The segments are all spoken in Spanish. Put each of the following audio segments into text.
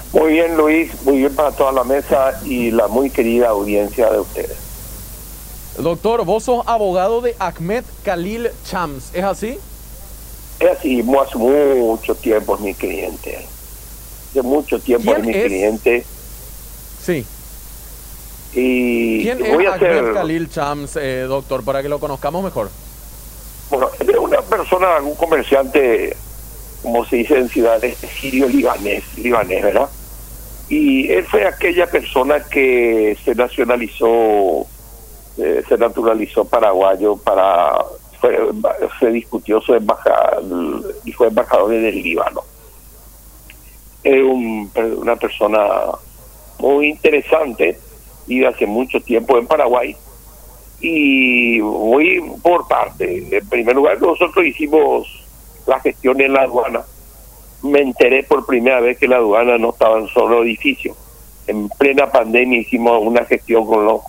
Muy bien, Luis, muy bien para toda la mesa y la muy querida audiencia de ustedes. Doctor, vos sos abogado de Ahmed Khalil Chams, ¿es así? Es así, hace mucho tiempo es mi cliente. De mucho tiempo es mi cliente. Sí. Y ¿Quién voy es a hacer... Ahmed Khalil Chams, doctor, para que lo conozcamos mejor? Bueno, es una persona, un comerciante, como se dice en ciudades, sirio-libanés, ¿verdad? Y él fue aquella persona que se naturalizó paraguayo, se discutió su embajada y fue embajador en el Líbano. Es una persona muy interesante, vive hace mucho tiempo en Paraguay. Y voy por parte. En primer lugar, nosotros hicimos la gestión en la aduana. Me enteré por primera vez que la aduana no estaba en solo edificio. En plena pandemia hicimos una gestión con los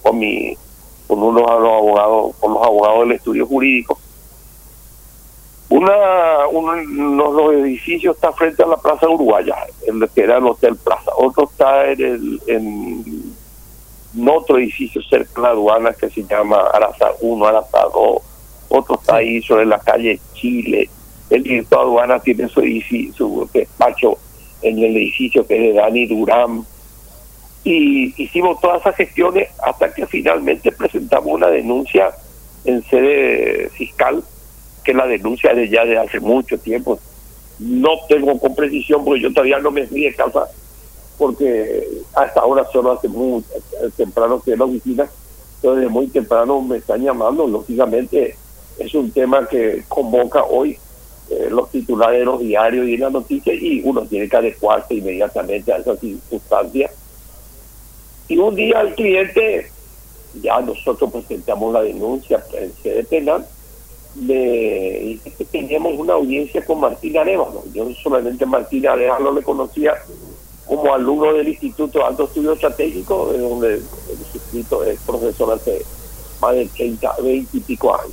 abogados del estudio jurídico. Uno de los edificios está frente a la Plaza Uruguaya, el que era el Hotel Plaza. Otro está en otro edificio cerca de la aduana que se llama Arazá 1, Arazá 2. Otro está ahí sobre la calle Chile. El director de aduana tiene su despacho en el edificio que es de Dani Durán. Y hicimos todas esas gestiones hasta que finalmente presentamos una denuncia en sede fiscal, que la denuncia de ya de hace mucho tiempo. No tengo con precisión porque yo todavía no me fui de casa, porque hasta ahora solo hace muy temprano que en la oficina, entonces muy temprano me están llamando. Lógicamente es un tema que convoca hoy los titulares de los diarios y en las noticias, y uno tiene que adecuarse inmediatamente a esas circunstancias. Y un día el cliente, ya nosotros presentamos la denuncia en sede penal, me dice que teníamos una audiencia con Martín Arévalo. Yo solamente Martín Arévalo le conocía como alumno del Instituto de Alto Estudio Estratégico, de donde el suscrito es profesor hace más de 20 y pico años.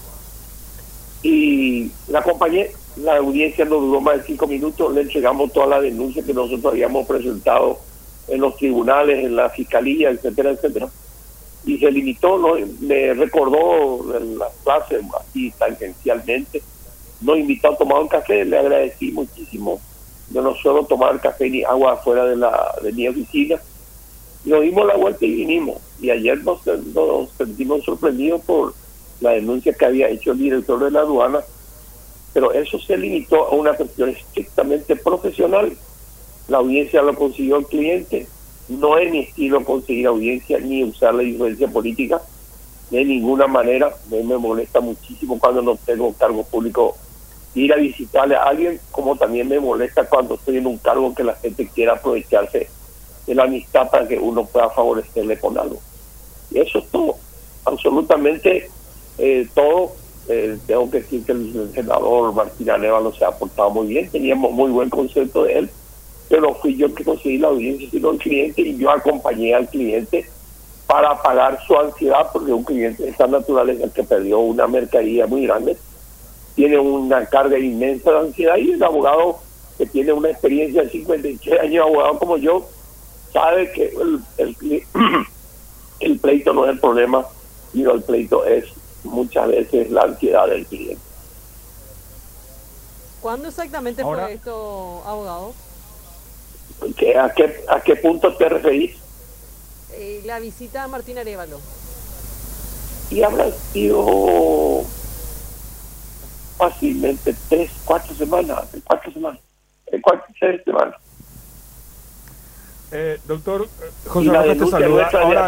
Y la acompañé, la audiencia no duró más de 5 minutos, le entregamos toda la denuncia que nosotros habíamos presentado en los tribunales, en la fiscalía, etcétera, etcétera. Y se limitó, me recordó en la clase, así tangencialmente, nos invitó a tomar un café, le agradecí muchísimo. Yo no suelo tomar café ni agua afuera de mi oficina. Y nos dimos la vuelta y vinimos. Y ayer nos sentimos sorprendidos por la denuncia que había hecho el director de la aduana, pero eso se limitó a una cuestión estrictamente profesional. La audiencia lo consiguió el cliente. No es mi estilo conseguir audiencia ni usar la influencia política de ninguna manera. Me molesta muchísimo cuando no tengo cargo público ir a visitarle a alguien, como también me molesta cuando estoy en un cargo que la gente quiera aprovecharse de la amistad para que uno pueda favorecerle con algo. Y eso es todo, absolutamente todo. Tengo que decir que el senador Martín Arévalo se ha portado muy bien, teníamos muy buen concepto de él, pero fui yo que conseguí la audiencia, sino el cliente, y yo acompañé al cliente para pagar su ansiedad, porque un cliente de esa naturaleza que perdió una mercadería muy grande tiene una carga inmensa de ansiedad, y el abogado que tiene una experiencia de 53 años, abogado como yo, sabe que el pleito no es el problema, sino el pleito es muchas veces la ansiedad del cliente. ¿Cuándo exactamente fue esto, abogado? ¿A qué punto te referís? La visita a Martín Arévalo. Y habrá sido fácilmente 4 semanas. Doctor José Rojas te saluda. Ahora,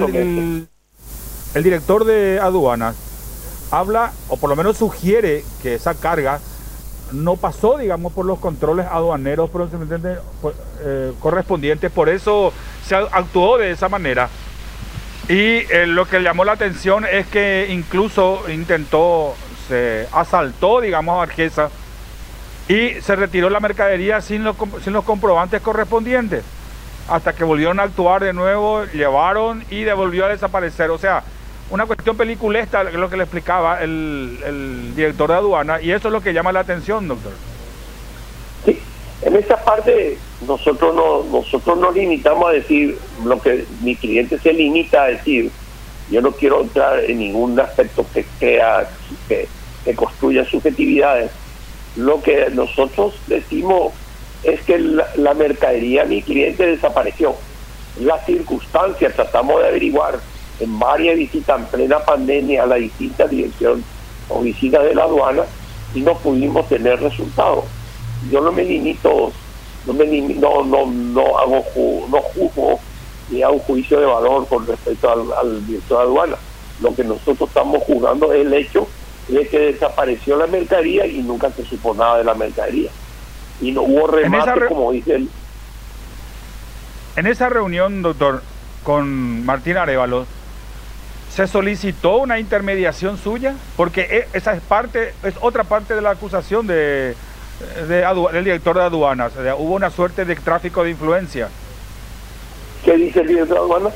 el director de aduanas habla, o por lo menos sugiere, que esa carga no pasó, digamos, por los controles aduaneros correspondientes, por eso se actuó de esa manera. Y lo que llamó la atención es que incluso se asaltó, digamos, a Barquesa y se retiró la mercadería sin los comprobantes correspondientes, hasta que volvieron a actuar de nuevo, llevaron y devolvió a desaparecer. O sea, una cuestión peliculesta, es lo que le explicaba el director de aduana, y eso es lo que llama la atención, doctor. Sí, En esa parte nosotros nos limitamos a decir lo que mi cliente se limita a decir. Yo no quiero entrar en ningún aspecto que construya subjetividades. Lo que nosotros decimos es que la mercadería de mi cliente desapareció. Las circunstancias tratamos de averiguar en varias visitas en plena pandemia a la distinta dirección o oficinas de la aduana y no pudimos tener resultados. Yo no me limito, no juzgo ni hago juicio de valor con respecto al director de aduana. Lo que nosotros estamos juzgando es el hecho de que desapareció la mercadería y nunca se supo nada de la mercadería. Y no hubo remate, como dice él. En esa reunión, doctor, con Martín Arévalo, ¿se solicitó una intermediación suya? Porque esa es otra parte de la acusación del director de aduanas. O sea, hubo una suerte de tráfico de influencia. ¿Qué dice el director de aduanas?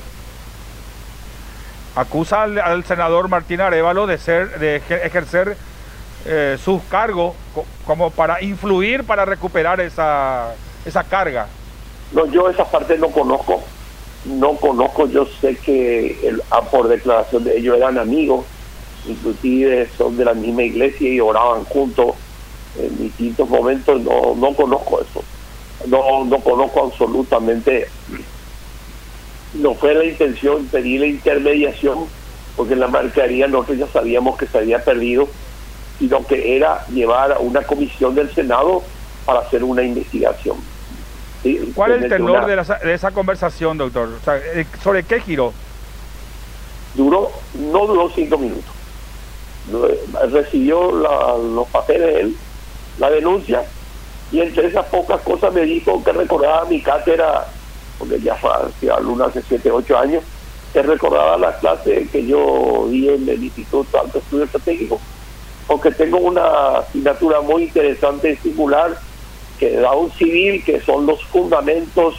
Acusa al senador Martín Arévalo de ejercer sus cargos como para influir, para recuperar esa carga. No, yo esa parte no conozco, yo sé que por declaración de ellos eran amigos, inclusive son de la misma iglesia y oraban juntos en distintos momentos. No conozco eso, no conozco absolutamente. No fue la intención pedir la intermediación, porque en la mercadería nosotros ya sabíamos que se había perdido, sino que era llevar a una comisión del Senado para hacer una investigación. ¿Sí? ¿Cuál es el tenor de esa conversación, doctor? O sea, ¿sobre qué giró? No duró 5 minutos. Recibió los papeles él, la denuncia, y entre esas pocas cosas me dijo que recordaba mi cátedra, porque ya fue alumno hace 7, 8 años, que recordaba la clase que yo di en el Instituto de Alto Estudio Estratégico, porque tengo una asignatura muy interesante y singular que da un civil, que son los fundamentos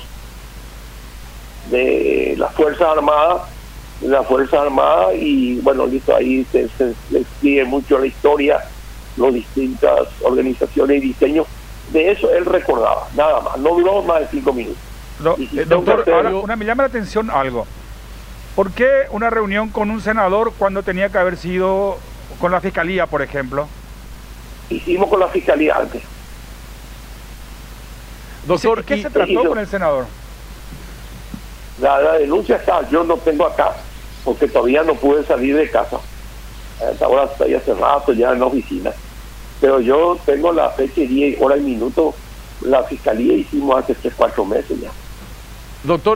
de las Fuerzas Armadas, y bueno, listo, ahí se describe mucho la historia, las distintas organizaciones y diseños. De eso él recordaba, nada más, no duró más de 5 minutos. Doctor, ahora me llama la atención algo. ¿Por qué una reunión con un senador cuando tenía que haber sido con la Fiscalía, por ejemplo? Hicimos con la Fiscalía antes. Doctor, ¿qué se trató con el senador? La denuncia está, yo no tengo acá, porque todavía no pude salir de casa. Hasta ahora estoy hace rato ya en la oficina. Pero yo tengo la fecha, día, hora y minuto. La Fiscalía hicimos hace 3, 4 meses ya. Doctor,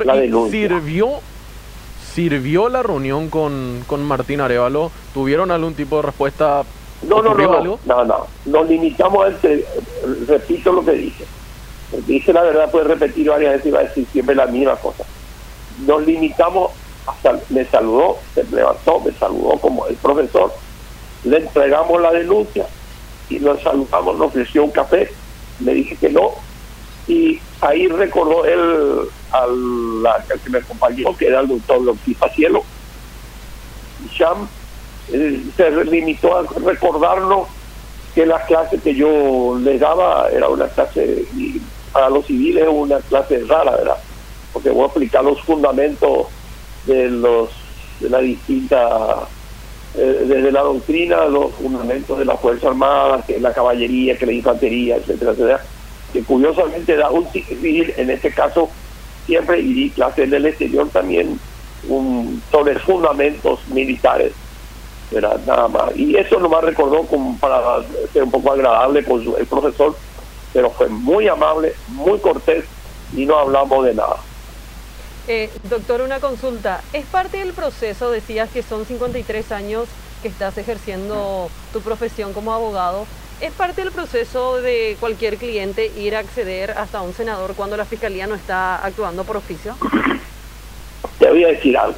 ¿sirvió la reunión con Martín Arévalo? ¿Tuvieron algún tipo de respuesta? No. Nos limitamos a repito lo que dije. Dice la verdad, puede repetir varias veces y va a decir siempre la misma cosa. Nos limitamos hasta, me saludó, se levantó, me saludó como el profesor, le entregamos la denuncia y nos saludamos, nos ofreció un café, me dije que no, y ahí recordó él al que me acompañó, que era el doctor Pacielo, y Cham se limitó a recordarnos que la clase que yo les daba era una clase, y para los civiles una clase rara, ¿verdad? Porque voy a explicar los fundamentos de la distinta, desde la doctrina, los fundamentos de la Fuerza Armada, que es la caballería, que la infantería, etcétera, etcétera, que curiosamente da un civil, en este caso, siempre, y di clases en el exterior también, sobre fundamentos militares, ¿verdad? Nada más. Y eso nomás recordó como para ser un poco agradable con el profesor, pero fue muy amable, muy cortés, y no hablamos de nada. Doctor, una consulta. ¿Es parte del proceso, decías que son 53 años que estás ejerciendo tu profesión como abogado, ¿es parte del proceso de cualquier cliente ir a acceder hasta un senador cuando la Fiscalía no está actuando por oficio? Te voy a decir algo.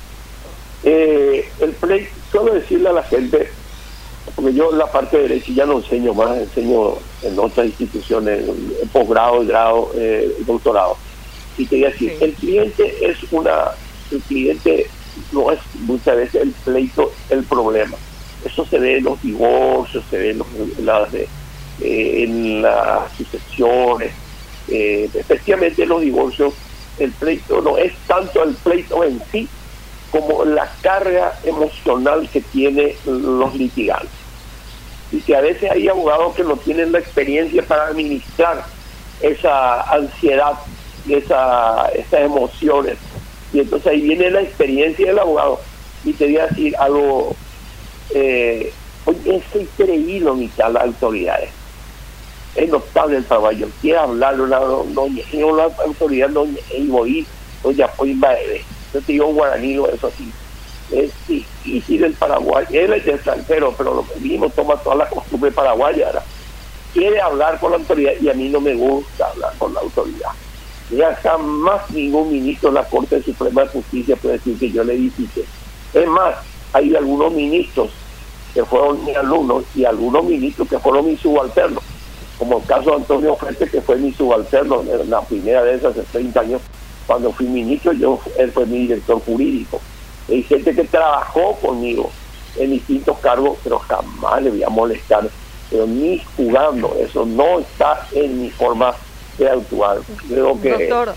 El pleito, suelo decirle a la gente, porque yo la parte de derecho ya no enseño más, enseño en otras instituciones, posgrado, grado, doctorado. Y te voy a decir, sí. El cliente no es muchas veces el pleito el problema. Eso se ve en los divorcios, se ve en las sucesiones, especialmente los divorcios, el pleito no es tanto el pleito en sí, como la carga emocional que tiene los litigantes. Y que a veces hay abogados que no tienen la experiencia para administrar esa ansiedad, esas emociones. Y entonces ahí viene la experiencia del abogado. Y te voy a decir algo, hoy es increíble mitad las autoridades. Es notable el trabajo. Quiere hablar una autoridad, doña Poimbaeve. Yo te digo un guaraní, eso así. Es difícil el Paraguay. Él es extranjero, pero lo mismo toma toda la costumbre paraguaya. ¿Verdad? Quiere hablar con la autoridad y a mí no me gusta hablar con la autoridad. Ya jamás ningún ministro de la Corte Suprema de Justicia puede decir que yo le visité. Es más, hay algunos ministros que fueron mis alumnos y algunos ministros que fueron mis subalternos, como el caso de Antonio Fuentes, que fue mi subalterno en la primera vez hace 30 años. Cuando fui ministro, él fue mi director jurídico. Hay gente que trabajó conmigo en distintos cargos, pero jamás le voy a molestar, pero ni jugando. Eso no está en mi forma de actuar. Creo que... Doctor,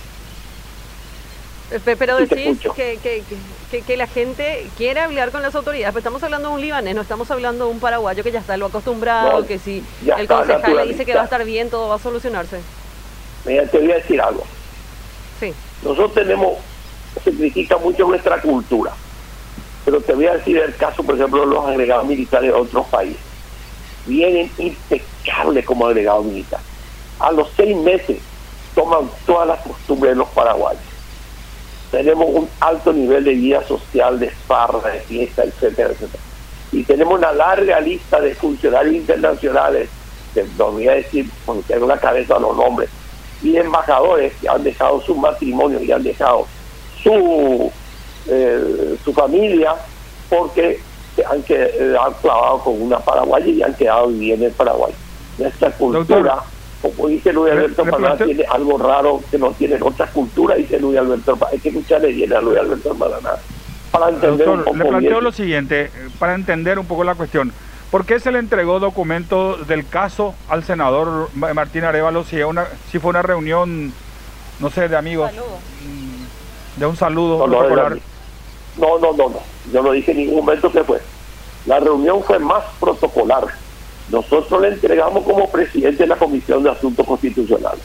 pero sí, decís que la gente quiere hablar con las autoridades, pero estamos hablando de un libanés, no estamos hablando de un paraguayo que ya está lo acostumbrado, no, que si el concejal le dice que va a estar bien, todo va a solucionarse. Mira, te voy a decir algo. Sí. Nosotros se critica mucho nuestra cultura, pero te voy a decir el caso, por ejemplo, de los agregados militares de otros países. Vienen impecables como agregados militares. A los 6 meses toman todas las costumbres de los paraguayos. Tenemos un alto nivel de vida social, de farra, de fiesta, etcétera, etcétera. Y tenemos una larga lista de funcionarios internacionales, no voy a decir, porque tengo la cabeza los nombres, y de embajadores que han dejado su matrimonio y han dejado su familia porque han clavado con una paraguaya y han quedado viviendo en Paraguay. Nuestra cultura, como dice Luis Alberto Maná, tiene algo raro que no tienen otras culturas, dice Luis Alberto. Hay que escucharle bien a Luis Alberto Maná para entender. Doctor, un poco le planteo bien lo siguiente, para entender un poco la cuestión. ¿Por qué se le entregó documento del caso al senador Martín Arévalo si fue una reunión, no sé, de amigos? De un saludo protocolar. No. Yo no dije en ningún momento que fue. La reunión fue más protocolar. Nosotros le entregamos como presidente de la Comisión de Asuntos Constitucionales.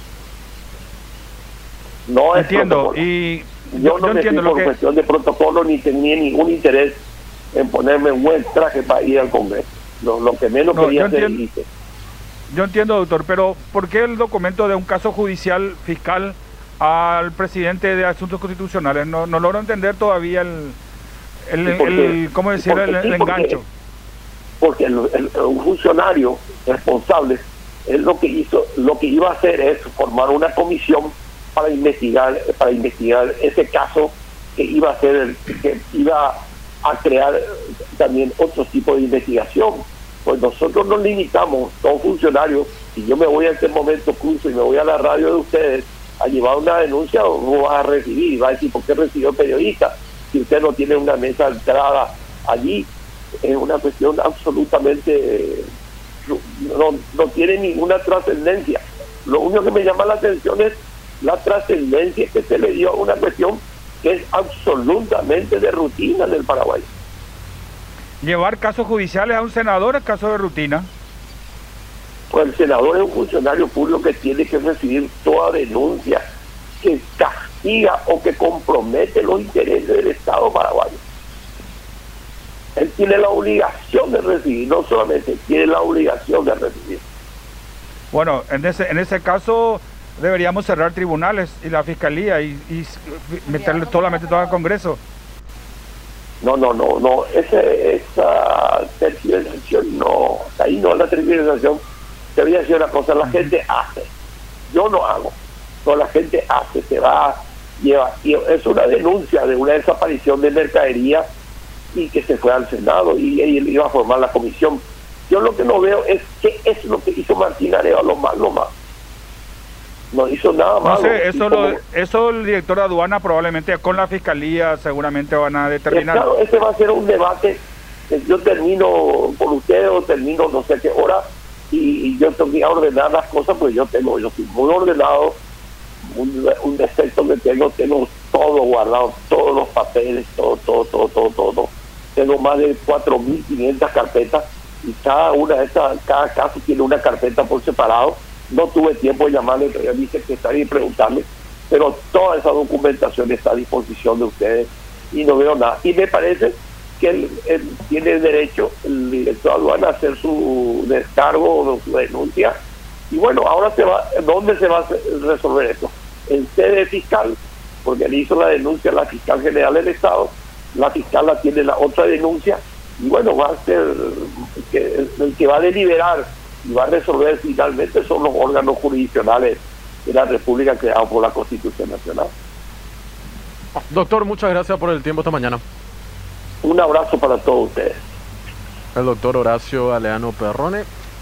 No es entiendo, protocolo. Y yo no me entiendo fui por cuestión de protocolo ni tenía ningún interés en ponerme un buen traje para ir al Congreso. Lo que menos quería hacer hice. Yo entiendo, doctor, pero ¿por qué el documento de un caso judicial fiscal al presidente de Asuntos Constitucionales? No logro entender todavía ¿cómo decir? El engancho. Porque un funcionario responsable, él lo que iba a hacer es formar una comisión para investigar ese caso que iba a crear también otro tipo de investigación. Pues nosotros nos limitamos, todos funcionarios, si yo me voy a este momento cruzo y me voy a la radio de ustedes a llevar una denuncia, no va a recibir, va a decir, ¿por qué recibió periodista? Si usted no tiene una mesa de entrada allí, es una cuestión absolutamente, no tiene ninguna trascendencia. Lo único que me llama la atención es la trascendencia que se le dio a una cuestión que es absolutamente de rutina en el Paraguay. Llevar casos judiciales a un senador es caso de rutina. Pues el senador es un funcionario público que tiene que recibir toda denuncia que castiga o que compromete los intereses del Estado paraguayo. Él tiene la obligación de recibir, no solamente tiene la obligación de recibir. Bueno, en ese caso deberíamos cerrar tribunales y la fiscalía y meterle solamente todo al Congreso. No, esa tergiversación no, ahí no, la tergiversación. Te voy a decir una cosa, la gente hace, yo no hago, no, la gente hace, se va, lleva, y es una denuncia de una desaparición de mercadería y que se fue al Senado y él iba a formar la comisión. Yo lo que no veo es qué es lo que hizo Martín Arévalo malo más. No hizo nada malo. No sé, eso el director de aduana probablemente con la fiscalía seguramente van a determinar. Claro, ese va a ser un debate. Yo termino por ustedes o termino no sé qué hora, y yo tengo que ordenar las cosas, pues yo soy muy ordenado. Un defecto que tengo todo guardado, todos los papeles, todo. Tengo más de 4.500 carpetas y cada caso tiene una carpeta por separado. No tuve tiempo de llamarle a mi secretaria y preguntarle, pero toda esa documentación está a disposición de ustedes y no veo nada. Y me parece que él tiene derecho, el director de aduana, a hacer su descargo o su denuncia. Y bueno, ahora ¿dónde se va a resolver esto? En sede fiscal, porque él hizo la denuncia a la fiscal general del Estado, la fiscal la tiene la otra denuncia, y bueno, va a ser el que va a deliberar y va a resolver finalmente son los órganos jurisdiccionales de la República creados por la Constitución Nacional. Doctor, muchas gracias por el tiempo esta mañana. Un abrazo para todos ustedes. El doctor Horacio Galeano Perrone.